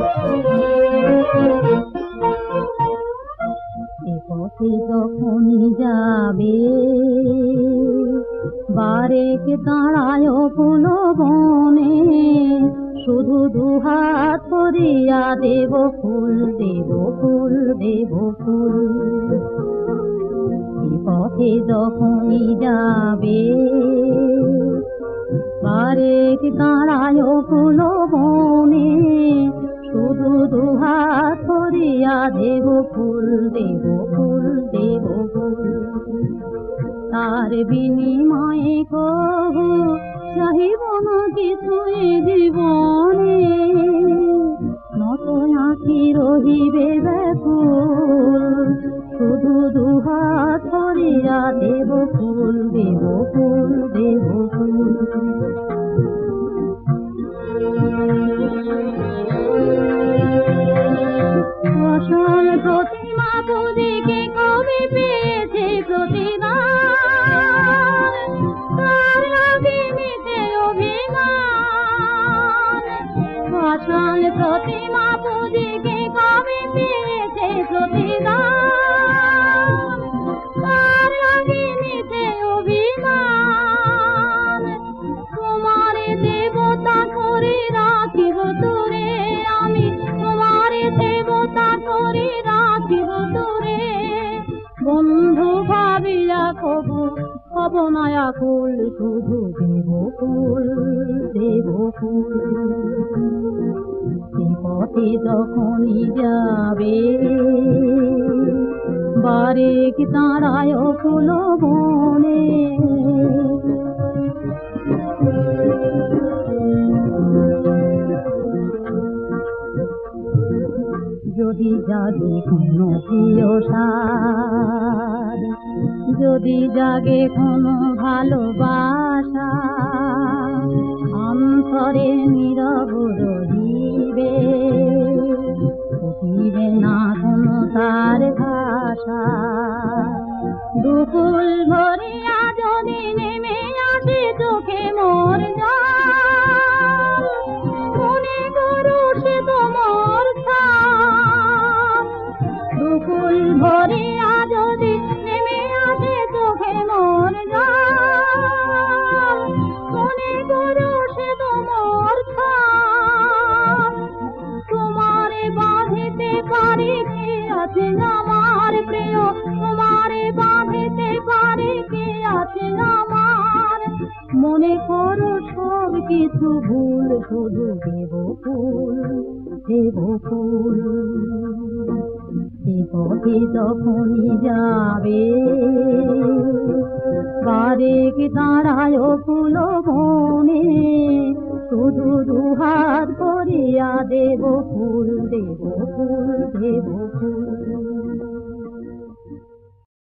এ পথে যখনই যাবে বারেক দাঁড়ায় ফুল বনে, শুধু দুহাত করিয়া দেব ফুল, দেব ফুল, দেব ফুল। এ পথে যখনই যাবে বারেক দাঁড়ায় ফুল বনে, শুধু দুহাত করিয়া দেব ফুল, দেব ফুল, দেব ফুল। তার বিনিময়ে কহু চাহিব না কিছু এ জীবনে, নত আঁখি রহিবে ব্যাকুল, শুধু দুহাত করিয়া দেব ফুল, দেব ফুল, দেব ফুল। অসল প্রতিমা বুঝিকে কবি পেয়েছে প্রতিদান, তার আগে মিটে অভিমান। অসল প্রতিমা বুঝিকে কবি পেয়েছে প্রতিদান, তার আগে মিটে অভিমান। তোমারে দেবতা করে রাখিব তোরে আমি, তোমারে দেবতা করে রাখিব তোরে। বন্ধু ভাবিয়া কবু হব না আকুল, শুধু দেব ফুল, দেব ফুল। এ পথে যখনই যাবে বারেক দাঁড়ায় ফুল বনে, যদি জাগে কোনো প্রিয় সার, যদি জাগে কোনো ভালোবাসা, অন্তরে নীরব রহিবে, ফুটিবে না কোনো তার ভাষা। দুকুল ভরিয়া যদি নেমে আসে চোখে মোর জল, মনে করো সে তোমার ছাপ। দুকুল ভরিয়া যদি নেমে আসে চোখে মোর জল, মনে করো সে তোমার ছাপ। তোমারে বাঁধিতে পারে কে আছে আমার প্রিয়, তোমারে বাঁধিতে পারে কে আছে আমার। মনে করো সব কিছু ভুল, শুধু দেব ফুল, দেব ফুল। এ পথে যখনই যাবে বারেক দাঁড়ায় ফুল বনে, শুধু দুহাত করিয়া দেব ফুল, দেব ফুল, দেব ফুল।